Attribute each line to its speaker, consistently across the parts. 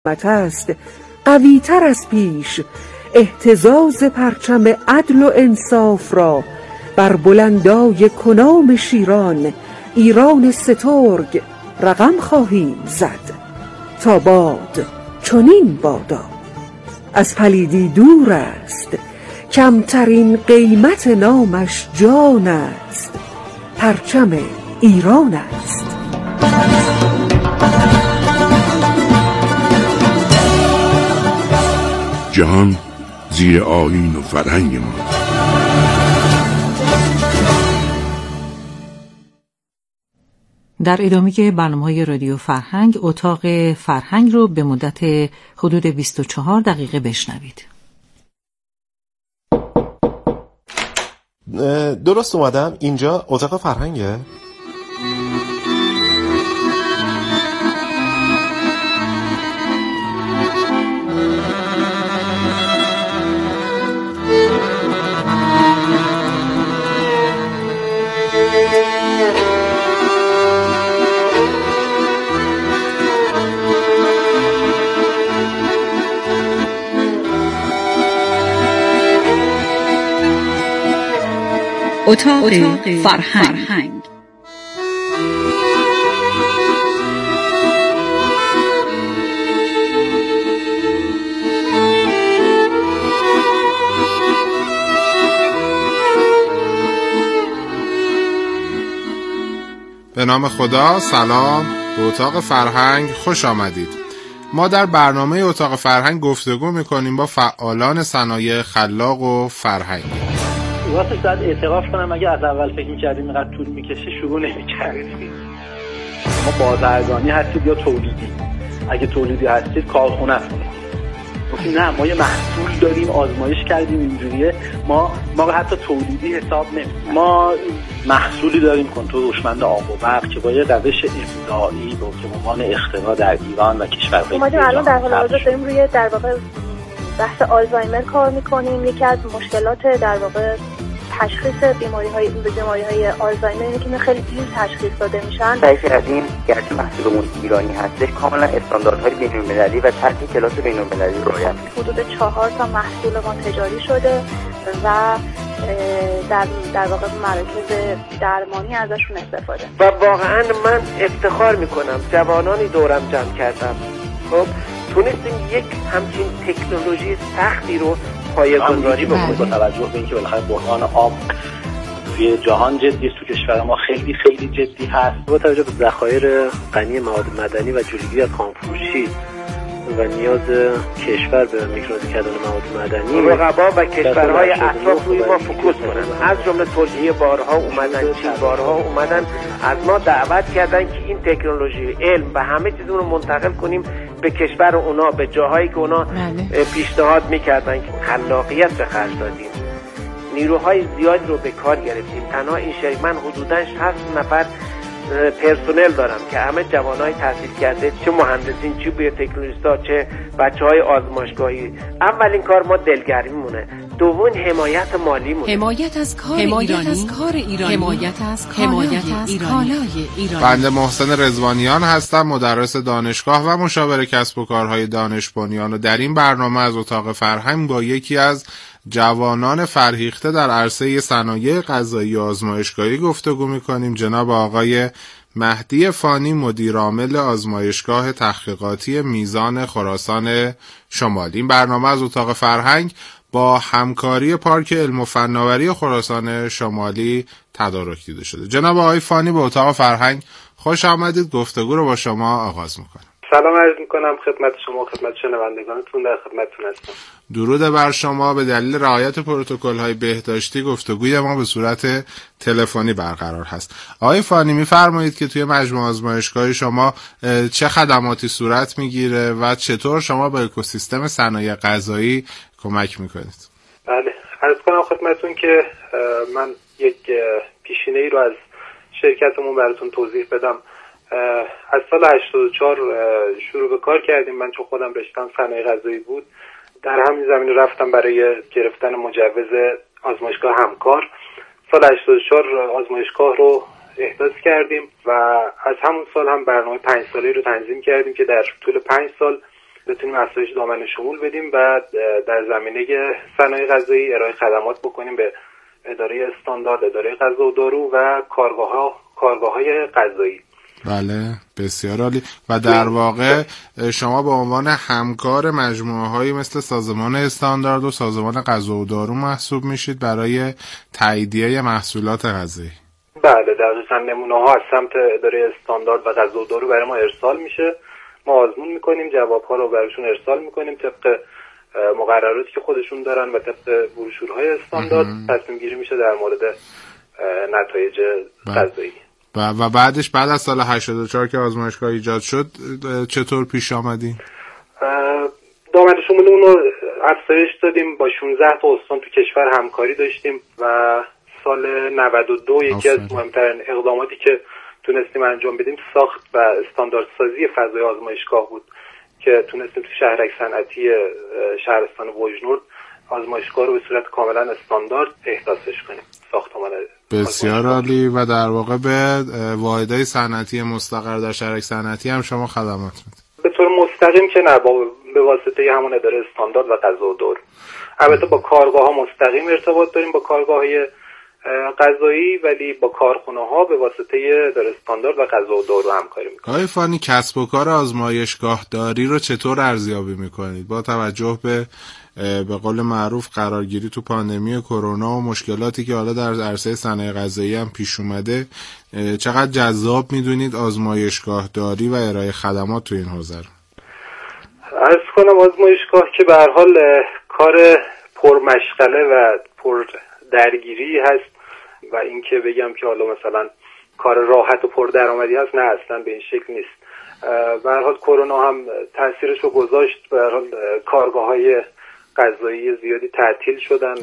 Speaker 1: است قوی تر از پیش اهتزاز پرچم عدل و انصاف را بر بلندای کنام شیران ایران سترگ رقم خواهیم زد تا باد چنین بادا. از پلیدی دور است کمترین قیمت نامش جان است پرچم ایران است.
Speaker 2: جهان زیر آیین و فرهنگ ما.
Speaker 3: در ادامه برنامه‌های رادیو فرهنگ، اتاق فرهنگ رو به مدت حدود 24 دقیقه بشنوید.
Speaker 4: درست اومدم؟ اینجا اتاق فرهنگه؟
Speaker 3: اتاق فرهنگ.
Speaker 5: به نام خدا. سلام، به اتاق فرهنگ خوش آمدید. ما در برنامه اتاق فرهنگ گفتگو میکنیم با فعالان صنایع خلاق و فرهنگی.
Speaker 6: واسه شاید اعتراف کنم اگه از اول فکر می‌کردیم اینقدر طول می‌کشه شروع نمی‌کردیم. ما بازرگانی هستید یا تولیدی؟ اگه تولیدی هستید کارخونه است. نه، ما یه محصول داریم، آزمایش کردیم اینجوریه. ما رو حتی تولیدی حساب نمی‌کنیم. ما محصولی داریم، کنترل هوشمند آب و برق که با یه روش ابداعی به عنوان اختراع در ایران و کشورهای
Speaker 7: ما الان در حال حاضر داریم روی در واقع بحث آلزایمر کار می‌کنیم. یکی از مشکلات در واقع تشخیص بیماری‌های آلزایمر اینه که خیلی دیر تشخیص داده میشن.
Speaker 8: تعریف کردیم گرچه محصولمون ایرانی هستش کاملا استانداردهای بین‌المللی و سطح کلاس بین‌المللی رعایت می‌کنه.
Speaker 7: حدود 4 تا محصول ما تجاری شده و در واقع مراکز درمانی ازشون استفاده.
Speaker 9: و واقعا من افتخار میکنم جوانانی دورم جمع کردم. خب تونستیم یک همچین تکنولوژی سختی رو پایه‌گذاری بکنیم.
Speaker 6: با توجه به اینکه بالاخره بحران آب توی جهان جدی است، تو کشور ما خیلی خیلی جدی هست. با توجه به ذخایر غنی مواد معدنی و جلوگیری از خامفروشی و نیاز کشور به میکروز کردن مواد معدنی،
Speaker 9: رقبا و کشورهای اطراف روی ما فوکوس کنن. از جمله ترکیه بارها اومدن، چین بارها اومدن، از ما دعوت کردن که این تکنولوژی، علم و همه چیز رو منتقل کنیم به کشور اونا، به جاهایی که اونا پیشنهاد میکردن. که خلاقیت به خرج دادیم، نیروهای زیادی رو به کار گرفتیم. تنها این شرکت من حدوداً 60 نفر پرسنل دارم که همه جوانای تحصیل کرده، چه مهندسین، چه بیوتکنولوژیست‌ها، چه بچهای آزمایشگاهی. اولین کار ما دلگرمی مونه، دوم حمایت مالی مونه،
Speaker 3: حمایت از کار ایرانی، حمایت از کالای ایرانی.
Speaker 5: بنده محسن رضوانیان هستم، مدرس دانشگاه و مشاور کسب و کارهای دانش بنیان، و در این برنامه از اتاق فرهنگ با یکی از جوانان فرهیخته در عرصه صنایع غذایی و آزمایشگاهی گفتگو می‌کنیم. جناب آقای مهدی فانی، مدیر عامل آزمایشگاه تحقیقاتی میزان خراسان شمالی. این برنامه از اتاق فرهنگ با همکاری پارک علم و فناوری خراسان شمالی تدارک دیده شده. جناب آقای فانی، به اتاق فرهنگ خوش آمدید. گفتگو رو با شما آغاز می‌کنم.
Speaker 9: سلام عرض میکنم خدمت شما، خدمت شنوندگانتون، در خدمتتون هستم.
Speaker 5: درود بر شما. به دلیل رعایت پروتکل‌های بهداشتی گفتگوی ما به صورت تلفنی برقرار هست. آقای فانی، می‌فرمایید که توی مجموعه آزمایشگاه شما چه خدماتی صورت میگیره و چطور شما با اکوسیستم صنایع غذایی کمک میکنید؟
Speaker 9: بله، عرض کنم خدمتتون که من یک پیشینه‌ای رو از شرکتمون براتون توضیح بدم. از سال 84 شروع به کار کردیم. من چون خودم رشته‌ام صنایع غذایی بود، در همین زمینه رفتم برای گرفتن مجوز آزمایشگاه همکار. سال 84 آزمایشگاه رو احداث کردیم و از همون سال هم برنامه 5 ساله رو تنظیم کردیم که در طول 5 سال
Speaker 6: بتونیم افزایش دامن شمول بدیم و در زمینه صنایع غذایی ارائه خدمات بکنیم به اداره استاندارد، اداره غذا و دارو و کارگاه‌های غذایی.
Speaker 5: بله، بسیار عالی. و در واقع شما به عنوان همکار مجموعه‌هایی مثل سازمان استاندارد و سازمان غذا و دارو محسوب میشید برای تاییدیه محصولات غذایی.
Speaker 6: بله، دقیقاً. نمونه‌ها از سمت اداره استاندارد و غذا و دارو برای ما ارسال میشه، ما آزمون میکنیم، جوابها رو براشون ارسال میکنیم طبق مقرراتی که خودشون دارن و طبق بروشورهای استاندارد تصمیم گیری میشه در مورد نتایج غذایی.
Speaker 5: و بعدش بعد از سال 84 که آزمایشگاه ایجاد شد چطور پیش آمدین؟
Speaker 6: دامن شمولمون رو افزایش دادیم، با 16 تا استان تو کشور همکاری داشتیم و سال 92 یکی از مهمترین اقداماتی که تونستیم انجام بدیم ساخت و استانداردسازی فضای آزمایشگاه بود که تونستیم تو شهرک صنعتی شهرستان وجنورد آزمایشگاه رو به صورت کاملا استاندارد احداثش کنیم. ساختمان
Speaker 5: بسیار عالی. و در واقع به واحدهای صنعتی مستقر در شهرک صنعتی هم شما خدمات میدید؟
Speaker 6: به طور مستقیم که نه، به واسطه همون اداره استاندارد و غذا و دارو. البته با کارگاه ها مستقیم ارتباط داریم، با کارگاه‌های غذایی، ولی با کارخونه ها به واسطه اداره استاندارد و غذا و دارو همکاری میکنیم.
Speaker 5: آقای فانی، کسب و کار آزمایشگاه داری رو چطور ارزیابی میکنید با توجه به قول معروف قرارگیری تو پاندمی کرونا و مشکلاتی که حالا در عرصه صنایع غذایی هم پیش اومده؟ چقدر جذاب میدونید آزمایشگاه داری و ارائه خدمات تو این حوزه رو؟
Speaker 6: عرض کنم آزمایشگاه که به هر حال کار پرمشغله و پر درگیری هست و اینکه بگم که حالا مثلا کار راحت و پردرآمدی هست، نه، اصلا به این شکل نیست. به هر حال کرونا هم تاثیرش رو گذاشت، به هر حال کارگاه‌های غذایی زیادی تعطیل شدن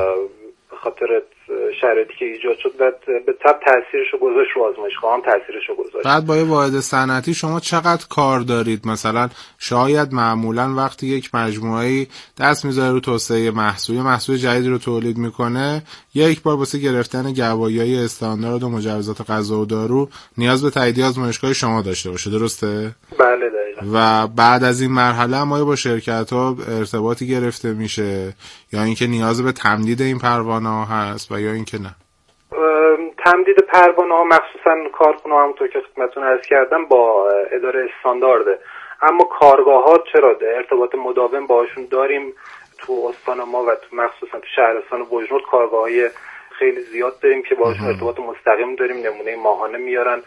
Speaker 6: به خاطر شرایطی که ایجاد شد و به تبع تاثیرش رو گذاشت رو آزمایشگاه هم تاثیرش رو گذاشت.
Speaker 5: بعد با یه واحد صنعتی شما چقدر کار دارید؟ مثلا شاید معمولا وقتی یک مجموعه‌ای دست میذاره رو توسعه محصول جدیدی رو تولید میکنه، یک بار واسه گرفتن گواهی‌های استاندارد و مجوزات غذا و دارو نیاز به تایید آزمایشگاه شما داشته باشه، درسته؟
Speaker 6: بله، دقیقاً.
Speaker 5: و بعد از این مرحله ما با شرکت‌ها ارتباطی گرفته میشه یا اینکه نیاز به تمدید این پروانه‌ها هست و یا اینکه نه؟
Speaker 6: تمدید پروانه‌ها مخصوصا کارخونه‌ها همونطور که خدمتتون عرض کردم با اداره استاندارده، اما کارگاه‌ها چرا ارتباط مداوم باهاشون داریم. تو استان ما و تو مخصوصا تو شهرستان وجنورد کارگاه‌های خیلی زیاد داریم که باهاشون ارتباط مستقیم داریم، نمونه ماهانه میارن،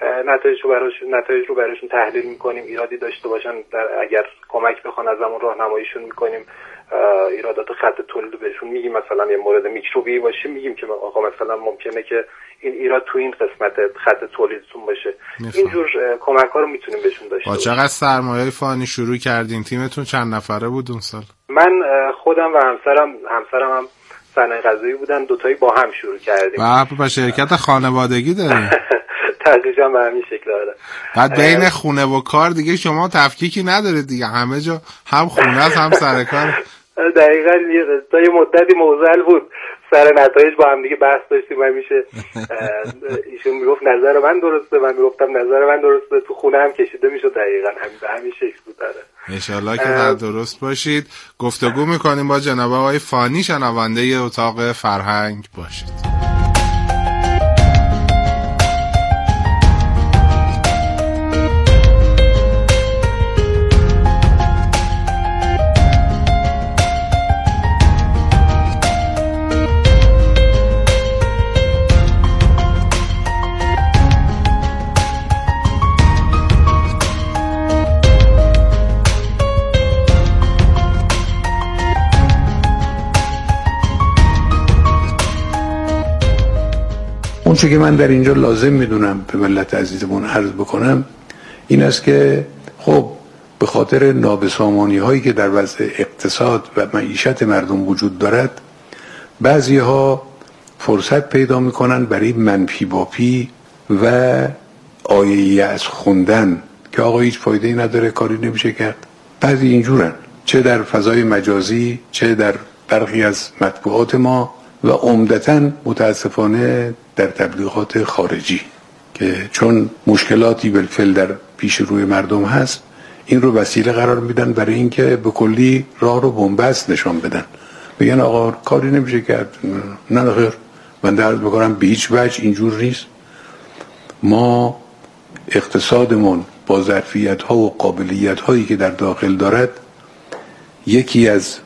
Speaker 6: نتایج رو براشون تحلیل میکنیم، ایرادی داشته باشن اگر کمک بخوان ازمون راهنماییشون میکنیم، ایرادات خط تولید بهشون میگیم، مثلا یه مورد میکروبی باشه میگیم که آقا مثلا ممکنه که این ایراد تو این قسمت خط تولیدتون باشه. اینجور کمک ها رو میتونیم بهشون داشته باشیم.
Speaker 5: با چقدر سرمایه فانی شروع کردین؟ تیمتون چند نفره بود اون سال؟
Speaker 6: من خودم و همسرم هم صنایع غذایی بودن، دوتایی با هم شروع کردیم.
Speaker 5: و شرکت خانوادگی داریم.
Speaker 6: تقریبا به همین شکل داره.
Speaker 5: بعد بین خونه و کار دیگه شما تفکیکی ندارید دیگه، همه جا هم خونه است هم سر کار.
Speaker 6: دقیقاً. تا یه مدتی موزل بود، سر نتایج با هم دیگه بحث داشتیم، همیشه ایشون میگفت نظر من درسته، من میگفتم نظر من درسته، تو خونه هم کشیده میشد. دقیقاً به همین شکل بود.
Speaker 5: انشالله که در درست باشید. گفتگو میکنیم با جناب آقای فانی، شنونده اتاق فرهنگ باشید.
Speaker 10: اون چه که من در اینجا لازم میدونم به ملت عزیزمون عرض بکنم این است که خب به خاطر نابسامانی هایی که در وضع اقتصاد و معیشت مردم وجود دارد، بعضی ها فرصت پیدا میکنن برای منفی باپی و آیه‌ای از خوندن که آقا هیچ فایده نداره، کاری نمیشه کرد. بعضی اینجورن، چه در فضای مجازی چه در برخی از مطبوعات ما و عمدتاً متاسفانه در تبلیغات خارجی، که چون مشکلاتی بالفعل در پیش روی مردم هست، این رو وسیله قرار میدن برای اینکه به کلی راه رو بنبست نشان بدن، بگن آقا کاری نمیشه کرد. نه خیر، من عرض بکنم به هیچ وجه اینجور نیست. ما اقتصادمون با ظرفیت ها و قابلیت هایی که در داخل دارد یکی از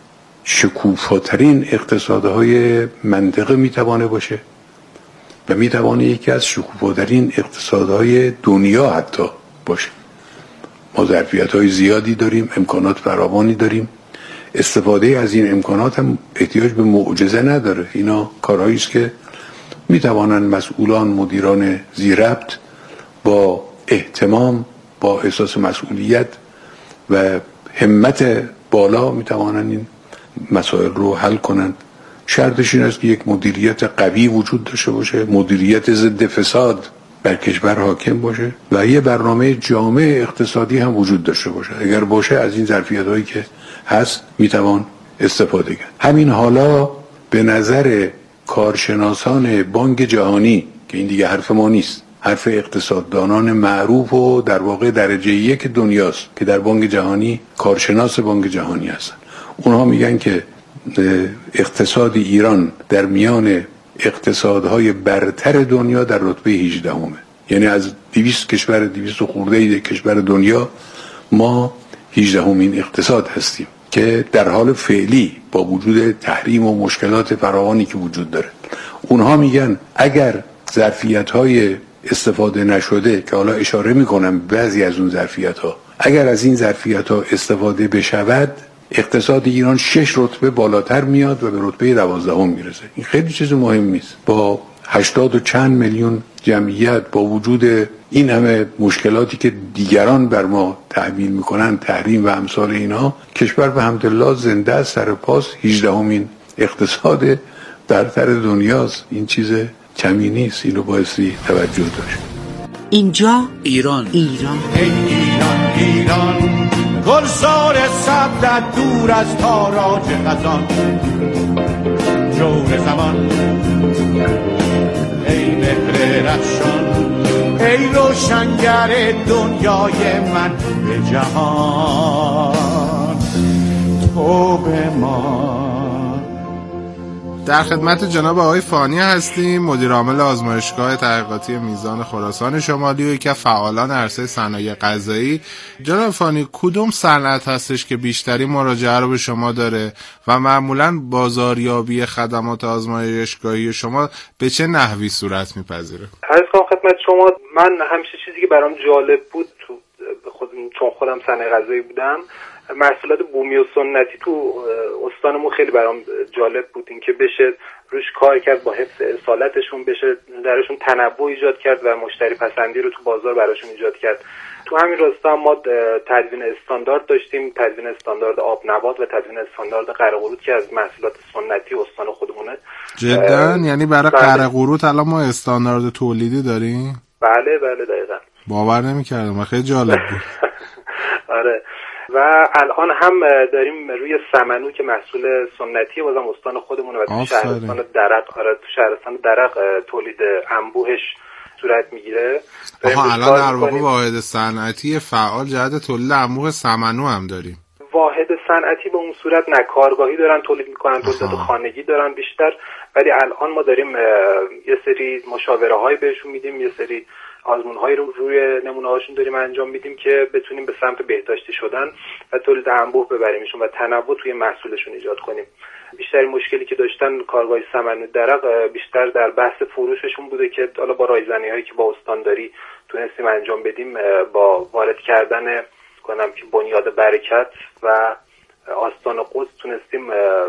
Speaker 10: شکوفاترین اقتصادهای منطقه میتوانه باشه و میتوانه یکی از شکوفاترین اقتصادهای دنیا حتی باشه. ما ظرفیت های زیادی داریم، امکانات فراوانی داریم. استفاده از این امکانات هم احتیاج به معجزه نداره. اینا کارهایی است که میتوانن مسئولان، مدیران ذی‌ربط با اهتمام، با احساس مسئولیت و همت بالا میتوانن این مسائل رو حل کنن. شرطش این است که یک مدیریت قوی وجود داشته باشه، مدیریت ضد فساد بر کشور حاکم باشه و یه برنامه جامع اقتصادی هم وجود داشته باشه. اگر باشه از این ظرفیت‌هایی که هست میتوان استفاده کرد. همین حالا به نظر کارشناسان بانک جهانی که این دیگه حرف ما نیست، حرف اقتصاددانان معروف و در واقع درجه یک دنیاست که در بانک جهانی کارشناس بانک جهانی هستن، اونها میگن که اقتصاد ایران در میان اقتصادهای برتر دنیا در رتبه 18 یعنی از 200 کشور 200 خورده کشور دنیا ما 18مین اقتصاد هستیم که در حال فعلی با وجود تحریم و مشکلات فراوانی که وجود داره. اونها میگن اگر ظرفیت‌های استفاده نشده که حالا اشاره میکنم بعضی از اون ظرفیت‌ها، اگر از این ظرفیت‌ها استفاده بشود اقتصاد ایران 6 رتبه بالاتر میاد و به رتبه 12 میرسه. این خیلی چیز مهمی است. با 80 و چند میلیون جمعیت، با وجود این همه مشکلاتی که دیگران بر ما تحمیل میکنن، تحریم و امثال اینا، کشور به حمدالله زنده است، سر پاس 18مین اقتصاد برتر دنیاست. این چیز کمی نیست، اینو بایستی توجه داشت.
Speaker 3: اینجا
Speaker 11: ایران.
Speaker 12: ای ایران گلزار سبزت دور از تاراج خزان، جور زمان ای مهر رخشان، ای روشنگر دنیای من به جهان، تو به ما.
Speaker 5: در خدمت جناب آقای فانی هستیم، مدیر عامل آزمایشگاه تحقیقاتی میزان خراسان شمالی و یکی از فعالان عرصه صنایع غذایی. جناب فانی، کدوم صنعت هستش که بیشتری مراجعه رو به شما داره و معمولاً بازاریابی خدمات آزمایشگاهی شما به چه نحوی صورت میپذیره؟
Speaker 6: عرض کنم خدمت شما، من همیشه چیزی که برام جالب بود چون خودم صنایع غذایی بودم، محصولات بومی و سنتی تو استانمون خیلی برام جالب بود، این که بشه روش کار کرد، با حفظ اصالتشون بشه درشون تنوع ایجاد کرد و مشتری پسندی رو تو بازار براشون ایجاد کرد. تو همین راستا ما تدوین استاندارد داشتیم، تدوین استاندارد آب نبات و تدوین استاندارد قره قروت که از محصولات سنتی استان خودمونه.
Speaker 5: جدا؟ یعنی برای قره قروت الان ما استاندارد تولیدی داریم؟
Speaker 6: بله دقیقاً.
Speaker 5: باور نمی‌کردم، خیلی جالب بود.
Speaker 6: آره. و الان هم داریم روی سمنو که محصول سنتی بازم استان خودمونه و تو شهرستان درق، تو شهرستان درق تولید انبوهش صورت میگیره.
Speaker 5: الان در واقع واحد صنعتی فعال جهت تولید انبوه سمنو هم داریم.
Speaker 6: واحد صنعتی به اون صورت نه، کارگاهی دارن تولید میکنن، تولیدات خانگی دارن بیشتر، ولی الان ما داریم یه سری مشاوره های بهشون میدیم، یه سری آزمون‌هایی رو روی نمونه‌هاشون داریم انجام میدیم که بتونیم به سمت بهداشتی شدن و تولید انبوه ببریمشون و تنوع توی محصولشون ایجاد کنیم. بیشتر مشکلی که داشتن کارگاه سمنو درق بیشتر در بحث فروششون بوده که حالا با رایزنی‌هایی که با استانداری تونستیم انجام بدیم، با وارد کردن کنم که بنیاد برکت و آستان قدس تونستیم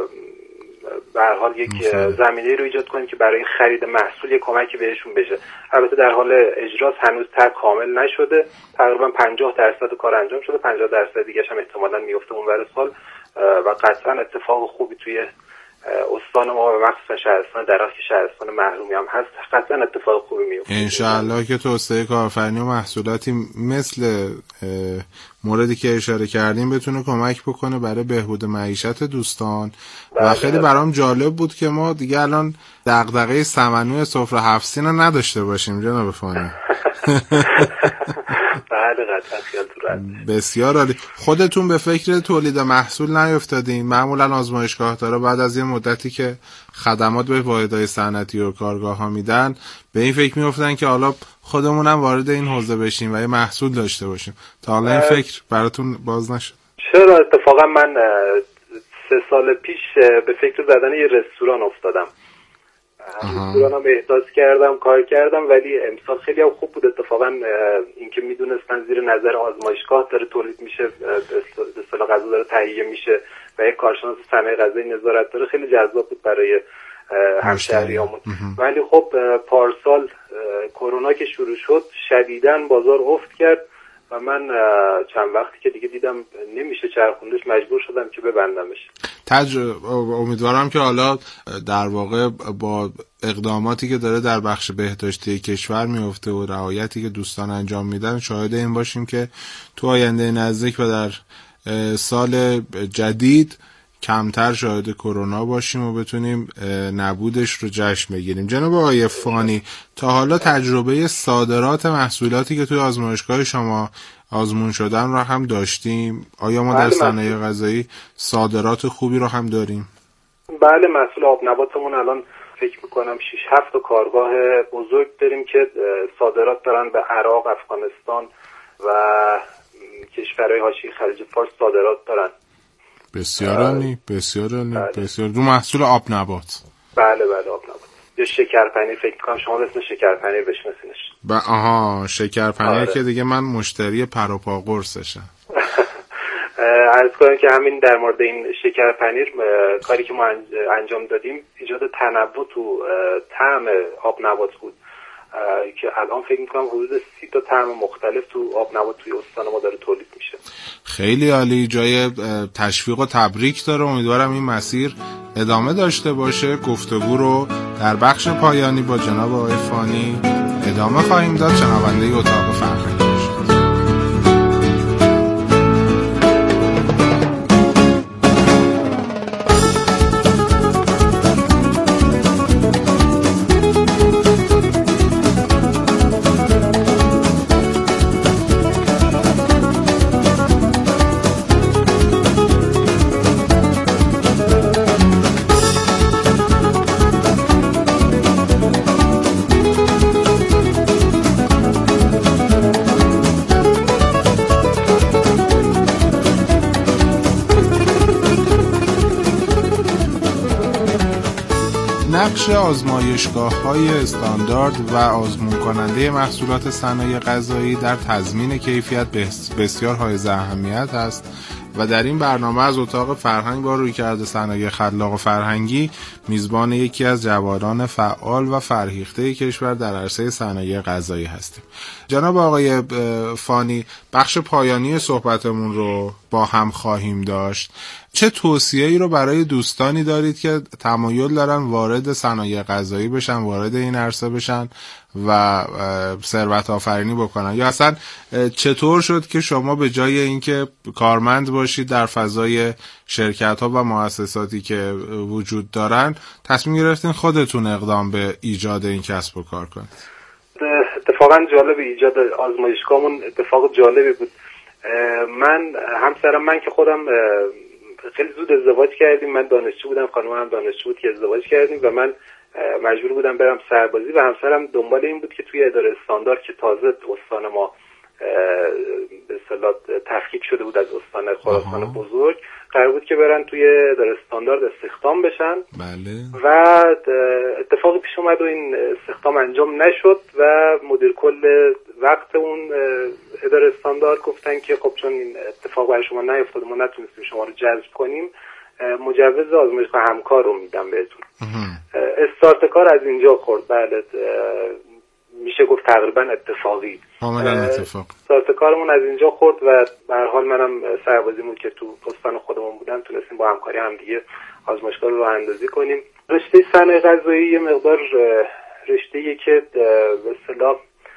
Speaker 6: به هر حال یک زمینه رو ایجاد کنیم که برای خرید محصول یک کمکی بهشون بشه. البته در حال اجراست، هنوز طرح کامل نشده، تقریبا 50% کار انجام شده، 50% دیگه هم احتمالاً میفته اونور سال و قطعا اتفاق خوبی توی استان ما و مخصوصا شهرستان درخت که شهرستان محرومی هم هست قطعا اتفاق خوبی میفته
Speaker 5: انشاءالله که توسعه کارآفرینی و محصولاتی مثل موردی که اشاره کردیم بتونه کمک بکنه برای بهبود معیشت دوستان. و خیلی برام جالب بود که ما دیگه الان دغدغه سمنوی سفره 7 سین رو نداشته باشیم جناب فانی.
Speaker 6: بله قطعا خیال تو راحت.
Speaker 5: بسیار عالی. خودتون به فکر تولید محصول نیفتادین؟ معمولا آزمایشگاه داره بعد از یه مدتی که خدمات به واحدهای صنعتی و کارگاه‌ها میدن به این فکر میافتن که حالا خودمونم وارد این حوزه بشیم و یه محصول داشته باشیم. تا حالا این فکر براتون باز نشد؟
Speaker 6: چرا، اتفاقا من 3 سال پیش به فکر زدن یه رستوران افتادم. رستورانم احداث کردم، کار کردم، ولی امسال خیلی هم خوب بود. اتفاقا اینکه میدونستن زیر نظر آزمایشگاه داره تولید میشه، به اصطلاح غذا داره تهیه میشه و یک کارشناس صنایع غذایی نظارت داره، خیلی جذاب بود برای همشهریامون. ولی خب پارسال کرونا که شروع شد شدیداً بازار افت کرد و من چند وقتی که دیگه دیدم نمیشه چرخوندش مجبور شدم که ببندمش.
Speaker 5: امیدوارم که حالا در واقع با اقداماتی که داره در بخش بهداشتی کشور میفته و رعایتی که دوستان انجام میدن شاهد این باشیم که تو آینده نزدیک و در سال جدید کمتر شاهد کرونا باشیم و بتونیم نبودش رو جشن بگیریم. جناب آقای فانی، تا حالا تجربه صادرات محصولاتی که توی آزمایشگاه شما آزمون شدن رو هم داشتیم؟ آیا ما در صنایع غذایی صادرات خوبی رو هم داریم؟
Speaker 6: بله، محصول آب نباتمون الان فکر میکنم 6-7 کارگاه بزرگ داریم که صادرات دارن به عراق، افغانستان و کشورهای حاشیه خلیج فارس صادرات دارن.
Speaker 5: بسیار عالی، بسیار عالی، بسیار. رو محصول آب نبات.
Speaker 6: بله آب نبات یا شکرپنیر، فکر میکنم شما اسم شکرپنیر بشناسینش.
Speaker 5: آها، شکرپنیر که دیگه من مشتری پر و پا قرصشم.
Speaker 6: عرض کنم که همین در مورد این شکرپنیر کاری که ما انجام دادیم ایجاد تنوع تو طعم آب نبات بود که الان فکر میکنم حدود 30 تا طعم مختلف تو آب نبات توی استان ما داره تولید میشه.
Speaker 5: خیلی عالی، جای تشویق و تبریک داره. امیدوارم این مسیر ادامه داشته باشه. گفتگو رو در بخش پایانی با جناب آقای فانی ادامه خواهیم داد. شنونده اتاق فرهنگ باشید. نقش آزمایشگاه‌های استاندارد و آزمون کننده محصولات صنایع غذایی در تضمین کیفیت بسیار حائز اهمیت است و در این برنامه از اتاق فرهنگ با رویکرد صنایع خلاق و فرهنگی میزبان یکی از جوانان فعال و فرهیخته کشور در عرصه صنایع غذایی هستیم. جناب آقای فانی، بخش پایانی صحبتمون رو با هم خواهیم داشت. چه توصیه‌ای رو برای دوستانی دارید که تمایل دارن وارد صنایع غذایی بشن، وارد این عرصه بشن و ثروت آفرینی بکنن؟ یا اصلا چطور شد که شما به جای اینکه کارمند باشید در فضای شرکت‌ها و مؤسساتی که وجود دارن تصمیم گرفتین خودتون اقدام به ایجاد این کسب و کار کنید؟
Speaker 6: اتفاقا جالب ایجاد آزمایشگاهمون اتفاق جالبی بود. من که خودم خیلی زود ازدواج کردیم. من دانشجو بودم، خانمم دانشجو بود که ازدواج کردیم و من مجبور بودم برم سربازی و همسرم دنبال این بود که توی اداره استاندارد که تازه استان ما به اصطلاح تفکیک شده بود از استان خراسان بزرگ، قرار بود که برن توی اداره استاندارد استخدام بشن.
Speaker 5: بله.
Speaker 6: و اتفاقی پیش اومد و این استخدام انجام نشد و مدیر کل وقت اون اداره استاندارد گفتن که خب چون این اتفاق برای شما نیفتاد ما نتونستیم شما رو جذب کنیم، مجوز آزمایشگاه همکار رو میدم بهتون. استارت کار از اینجا خورد. بله، میشه گفت تقریبا اتفاقی.
Speaker 5: کاملا اتفاق.
Speaker 6: استارت کارمون از اینجا خورد و به هر حال منم سربازیمون که تو استان خودمون بودم تونستیم با همکاری هم دیگه آزمایشگاه رو راه اندازی کنیم. رشته صنایع غذایی یه مقدار رشته‌ایه که به اصطلاح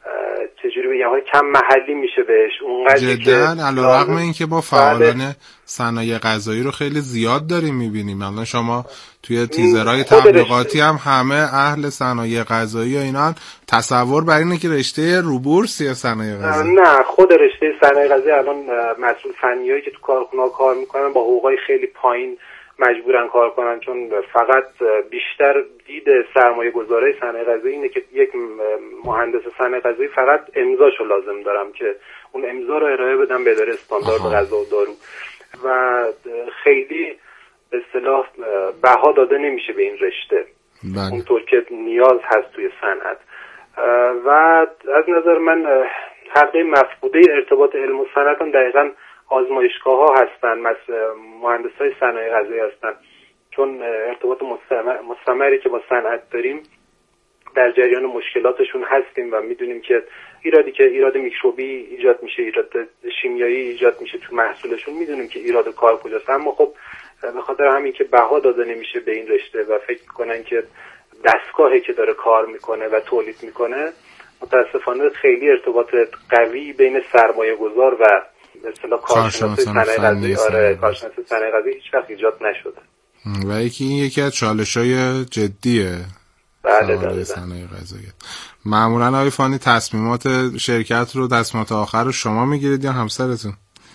Speaker 6: چجوری بگم کم محلی میشه بهش اونقدر
Speaker 5: جدا. علیرغم اینکه با فعالان صنایع غذایی رو خیلی زیاد داریم میبینیم، الان شما توی تیزرهای تبلیغاتی هم همه اهل صنایع غذایی و اینا، تصور بر اینه که رشته روبورسی صنایع غذایی.
Speaker 6: نه، خود رشته صنایع غذایی الان مسئول فنیایی که تو کارخونه‌ها کار میکنن با حقوقای خیلی پایین مجبورن کار کنن، چون فقط بیشتر دید سرمایه گذاره صنایع غذایی اینه که یک مهندس صنایع غذایی فقط امضاشو لازم دارم که اون امضا رو ارائه بدم به اداره استاندارد غذا و دارو و خیلی به اصطلاح بها داده نمیشه به این رشته اونطور که نیاز هست توی صنعت. و از نظر من حلقه مفقوده ارتباط علم و صنعت هم دقیقاً آزمایشگاه ها هستن، مهندس های صنایع غذایی هستن، چون ارتباط مستمری که با صنعت داریم در جریان مشکلاتشون هستیم و میدونیم که ایراد میکروبی ایجاد میشه، ایراد شیمیایی ایجاد میشه تو محصولشون، میدونیم که ایراد کار کجاست. اما خب به خاطر همین که بها داده نمیشه به این رشته و فکر میکنن که دستگاهی که داره کار میکنه و تولید میکنه، متاسفانه خیلی ارتباط قوی بین سرمایه گذار و به اصطلاح کارشناس صنایع غذایی کارشناس صنایع غذایی هیچ وقت ایجاد نشده
Speaker 5: و یکی از چالش‌های جدیه
Speaker 6: بله
Speaker 5: صنایع غذایی. معمولا آقای فانی تصمیمات شرکت رو تصمیمات آخر رو شما میگیرید یا همسرتون؟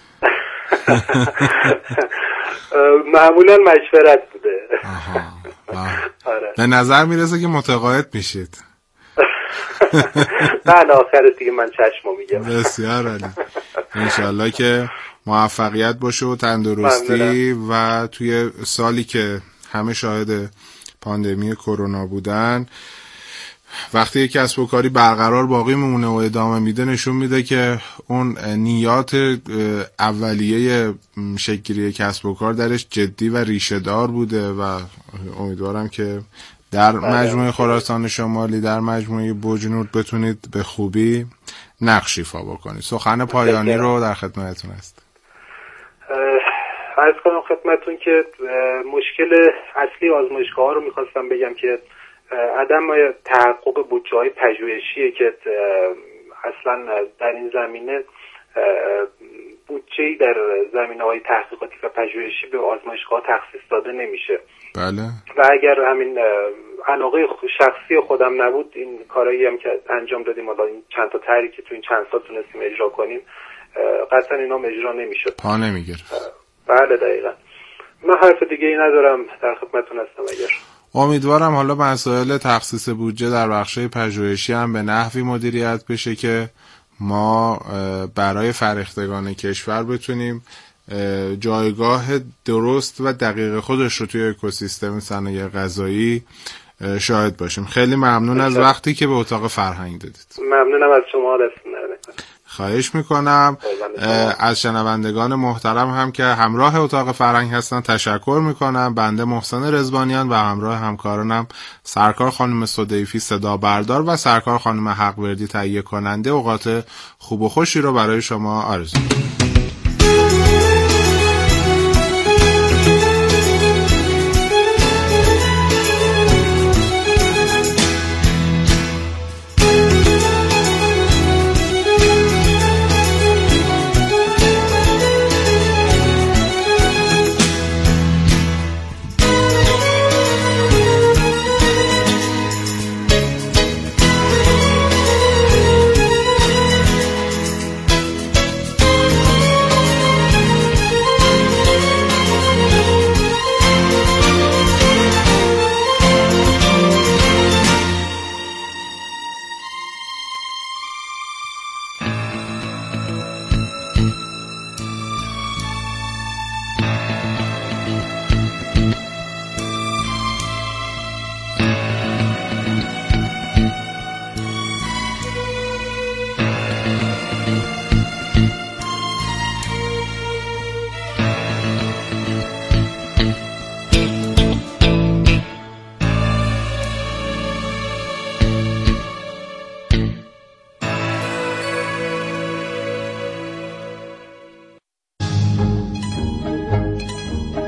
Speaker 6: معمولا مشورت بوده.
Speaker 5: به نظر میرسه که متقاعد میشید.
Speaker 6: بله آخرت دیگه من چشمو میگم.
Speaker 5: بسیار عالی. انشالله که موفقیت باشه و تندرستی و توی سالی که همه شاهد پاندمی کرونا بودن وقتی یک کسب و کاری برقرار باقی میمونه و ادامه میده نشون میده که اون نیات اولیه شکل‌گیری کسب و کار درش جدی و ریشه دار بوده و امیدوارم که در مجموعه خراسان شمالی در مجموعه بوجنورد بتونید به خوبی نقش ایفا بکنید. سخن پایانی رو در خدمتتون است.
Speaker 6: عرض کنم خدمتتون که مشکل اصلی آزمایشگاه ها رو میخواستم بگم که عدم تحقق بودجه‌های پژوهشیه که اصلا در این زمینه بودجه‌ای در زمینه‌های تحقیقاتی و پژوهشی به آزمایشگاه تخصیص داده نمیشه.
Speaker 5: بله.
Speaker 6: و اگر همین علاقه شخصی خودم نبود این کارایی هم که انجام دادیم حالا این چند تا طرحی که تو این چند سال تونستیم اجرا کنیم قطعا اینا اجرا نمیشد.
Speaker 5: پا نمیگرفت.
Speaker 6: بله دقیقاً. من حرف دیگه ای ندارم، در خدمتتون هستم. اگر
Speaker 5: امیدوارم حالا مسائل تخصیص بودجه در بخش‌های پژوهشی هم به نحوی مدیریت بشه که ما برای فرهیختگان کشور بتونیم جایگاه درست و دقیق خودش رو توی اکوسیستم صنایع غذایی شاهد باشیم. خیلی ممنون از وقتی که به اتاق فرهنگ دادید.
Speaker 6: ممنونم از شما. دستتون درد نکنه.
Speaker 5: خواهش میکنم. از شنوندگان محترم هم که همراه اتاق فرهنگ هستن تشکر میکنم. بنده محسن رضوانیان و همراه همکارانم سرکار خانم صدیفی صدا بردار و سرکار خانم حقوردی تهیه کننده اوقات خوب و خوشی رو برای شما آرزو می‌کنم.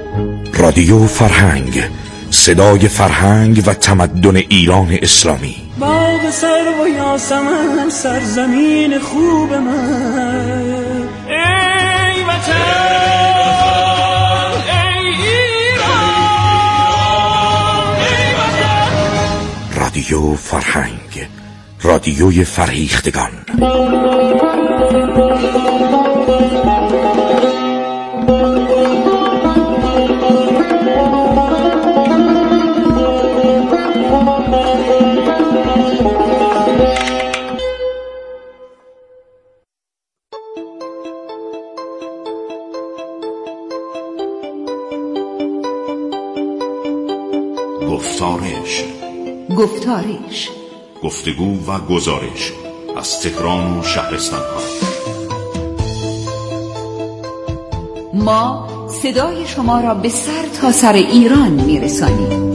Speaker 11: رادیو فرهنگ، صدای فرهنگ و تمدن ایران اسلامی. باغ سرو و یاسمن سرزمین خوب من، ای وطن ای ایران ای وطن.
Speaker 2: رادیو فرهنگ، رادیوی فرهیختگان.
Speaker 13: گفتارش
Speaker 14: گفتگو و گزارش از تهران و شهرستان‌ها.
Speaker 13: ما صدای شما را به سر تا سر ایران میرسانیم.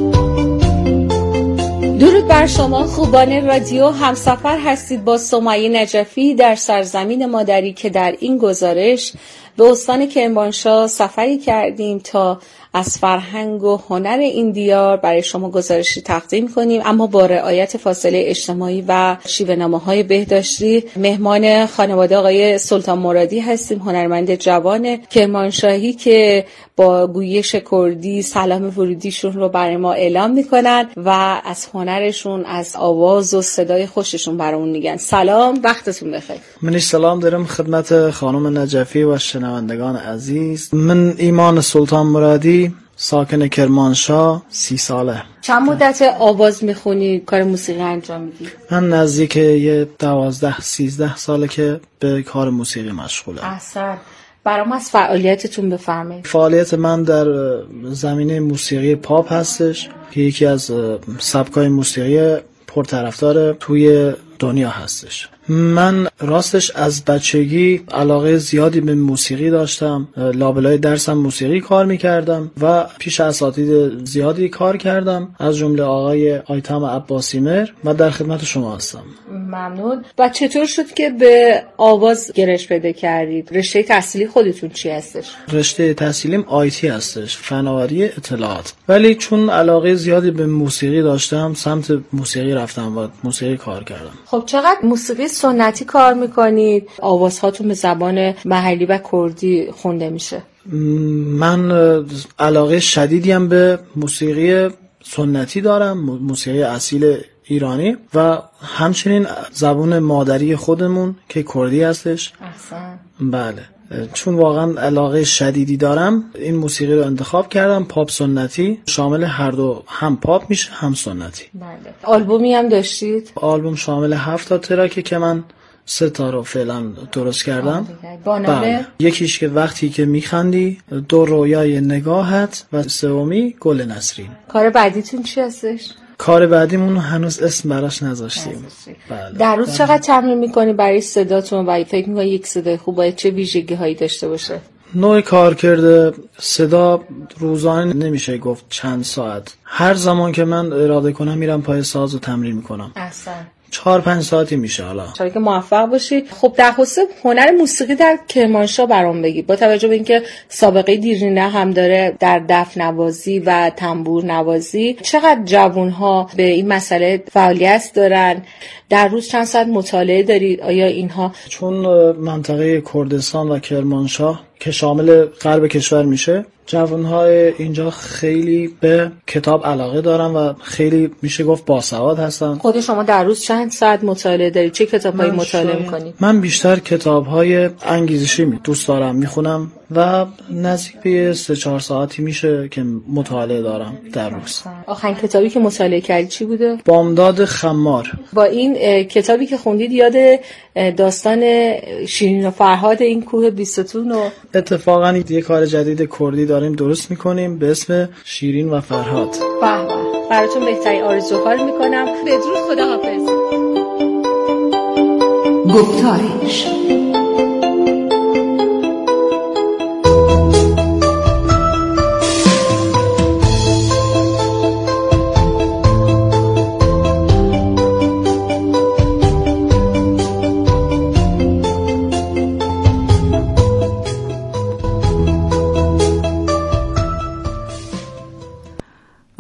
Speaker 15: درود بر شما خوبان رادیو، همسفر هستید با سمیه نجفی در سرزمین مادری که در این گزارش به استان کرمانشاه سفری کردیم تا از فرهنگ و هنر این دیار برای شما گزارشی تقدیم کنیم، اما با رعایت فاصله اجتماعی و شیوه‌نامه‌های بهداشتی. مهمان خانواده آقای سلطان مرادی هستیم، هنرمند جوان کرمانشاهی که با گویش کردی سلام ورودیشون رو برای ما اعلام میکنن و از هنرشون، از آواز و صدای خوششون برامون میگن. سلام، وقتتون بخیر.
Speaker 16: من سلام دارم خدمت خانم نجفی و شنوندگان عزیز. من ایمان سلطان مرادی، ساکن کرمانشاه، 30 ساله.
Speaker 15: چند مدت آواز میخونید، کار موسیقی انجام میدید؟
Speaker 16: من نزدیک 12-13 ساله که به کار موسیقی مشغولم.
Speaker 15: احسن. برام از فعالیتتون بفرمایید.
Speaker 16: فعالیت من در زمینه موسیقی پاپ هستش که یکی از سبکای موسیقی پرطرفدار توی دنیا هستش. من راستش از بچگی علاقه زیادی به موسیقی داشتم، لابلای درسم موسیقی کار میکردم و پیش اساتید زیادی کار کردم، از جمله آقای آیتم عباسیمر و در خدمت شما هستم.
Speaker 15: ممنون. و چطور شد که به آواز گرایش پیدا کردید؟ رشته تحصیلی خودتون چی هستش؟
Speaker 16: رشته تحصیلیم آیتی هستش، فناوری اطلاعات، ولی چون علاقه زیادی به موسیقی داشتم سمت موسیقی رفتم و موسیقی کار کردم.
Speaker 15: خب چقدر موسیقی سنتی کار میکنید؟ آوازهاتون به زبان محلی و کردی خونده میشه؟
Speaker 16: من علاقه شدیدیم به موسیقی سنتی دارم، موسیقی اصیل ایرانی و همچنین زبان مادری خودمون که کردی هستش.
Speaker 15: احسن.
Speaker 16: بله، چون واقعا علاقه شدیدی دارم این موسیقی رو انتخاب کردم. پاپ سنتی شامل هر دو، هم پاپ میشه هم سنتی.
Speaker 15: بله. آلبومی هم داشتید؟
Speaker 16: آلبوم شامل 7 ترکه که من 3 رو فعلا درست کردم.
Speaker 15: با نام؟
Speaker 16: بله. یکیش که وقتی که میخندی، 2 رویای نگاهت و 3 گل نسرین.
Speaker 15: کار بعدیتون چی هستش؟
Speaker 16: کار بعدیمون هنوز اسم براش نذاشتیم.
Speaker 15: بله. در روز چقدر تمرین میکنی برای صداتون و فکر میکنی یک صدای خوب باید چه ویژگی هایی داشته باشه؟
Speaker 16: نوع کار کرده صدا روزانه نمیشه گفت چند ساعت. هر زمان که من اراده کنم میرم پای ساز و تمرین میکنم.
Speaker 15: اصلا
Speaker 16: 4-5 ساعتی میشه. حالا
Speaker 15: چرا که موفق باشید. خب در خصوص هنر موسیقی در کرمانشاه برام بگید، با توجه به اینکه سابقه دیرینه هم داره در دف نوازی و تنبور نوازی، چقدر جوانها به این مسئله فعالیت دارن؟ در روز چند ساعت مطالعه دارید؟ آیا اینها
Speaker 16: چون منطقه کردستان و کرمانشاه که شامل غرب کشور میشه، جوانهای اینجا خیلی به کتاب علاقه دارن و خیلی میشه گفت باسواد هستن.
Speaker 15: خود شما در روز چند ساعت مطالعه دارید؟ چه کتابایی مطالعه میکنید؟
Speaker 16: من بیشتر کتابهای انگیزشی دوست دارم میخونم و نزدیک به 3-4 ساعتی میشه که مطالعه دارم در روز.
Speaker 15: آخرین کتابی که مطالعه کردید چی بوده؟
Speaker 16: بامداد خمار.
Speaker 15: با این کتابی که خوندید یاد داستان شیرین و فرهاد این کوه بیستون و
Speaker 16: اتفاقا یه کار جدید کردی داریم درست میکنیم به اسم شیرین و فرهاد.
Speaker 15: به به، براتون بهترین آرزوها رو میکنم. بدرود، خداحافظ.
Speaker 13: گفتارش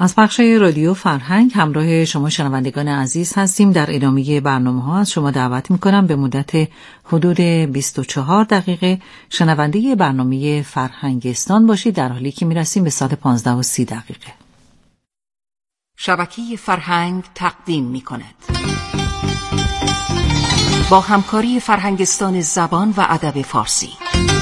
Speaker 3: از بخش رادیو فرهنگ همراه شما شنوندگان عزیز هستیم. در ادامه برنامه‌ها از شما دعوت می‌کنم به مدت حدود 24 دقیقه شنونده برنامه فرهنگستان باشید، در حالی که می‌رسیم به ساعت 15:30.
Speaker 13: شبکه فرهنگ تقدیم می‌کند. با همکاری فرهنگستان زبان و ادب فارسی